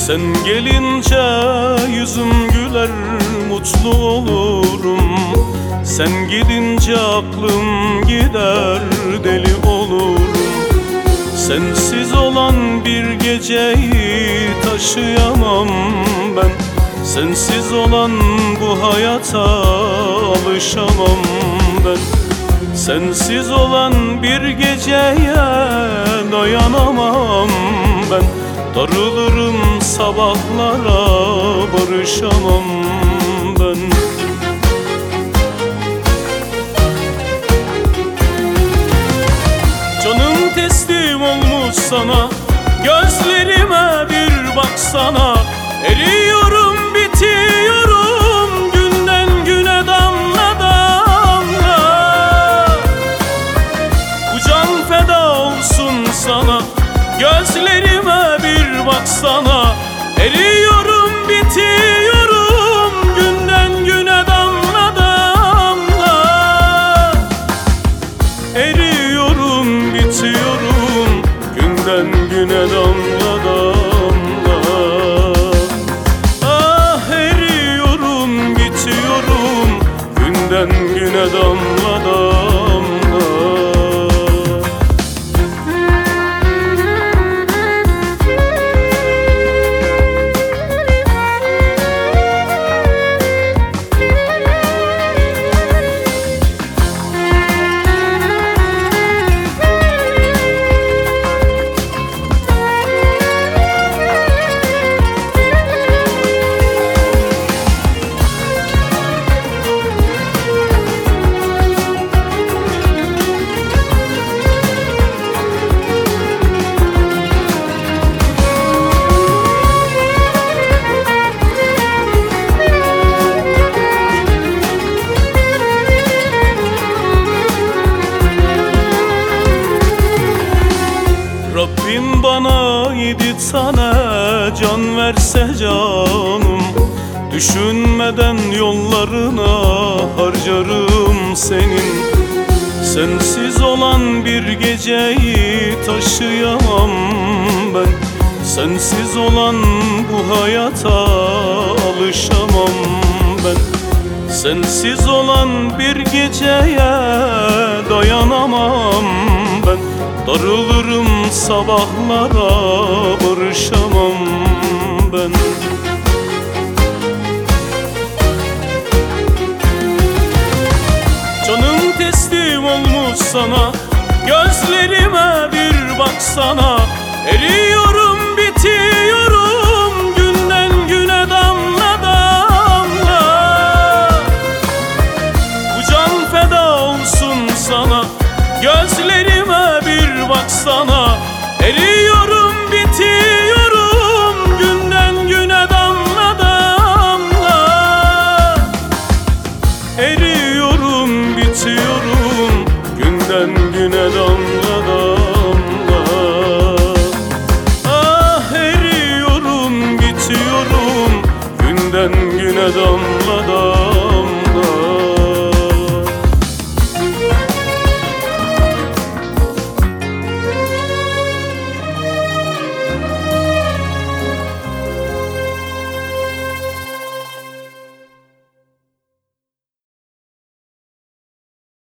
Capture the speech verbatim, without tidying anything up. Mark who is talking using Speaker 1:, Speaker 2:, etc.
Speaker 1: Sen gelince yüzüm güler, mutlu olurum. Sen gidince aklım gider, deli olurum. Sensiz olan bir geceyi taşıyamam ben. Sensiz olan bu hayata alışamam ben. Sensiz olan bir geceye dayanamam ben. Darılırım sabahlara, barışamam ben. Canım teslim olmuş sana, gözlerime bir baksana. Eriyorum, bitiyorum, günden güne damla damla. Bu can feda olsun sana, gözlerime bir baksana. Eriyorum, bitiyorum, günden güne damla damla. Eriyorum, bitiyorum, günden güne damla damla. Ah, eriyorum, bitiyorum, günden güne damla damla. Rabbim bana yedi tane can verse canım, düşünmeden yollarına harcarım senin. Sensiz olan bir geceyi taşıyamam ben. Sensiz olan bu hayata alışamam ben. Sensiz olan bir geceye dayanamam ben. Darılırım sabahlara, barışamam ben. Canım teslim olmuş sana, gözlerime bir baksana. Eriyorum, bitiyorum, günden güne damla damla. Bu can feda olsun sana, gözlerime bir baksana. Eriyorum, bitiyorum, günden güne damla damla. Eriyorum, bitiyorum, günden güne damla damla. Ah, eriyorum, bitiyorum, günden güne damla damla.